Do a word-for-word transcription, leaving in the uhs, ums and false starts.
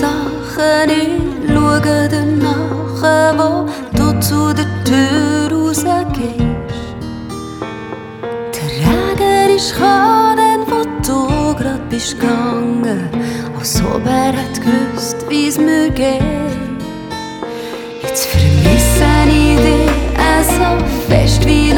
Sachen, ich schaue dir nach, wo du zu der Tür rausgehst. Der Regen ist gekommen, wo du grad bist gegangen, als ob er hat gewusst, wie's mir geht. Jetzt vermisse ich dich so fest wie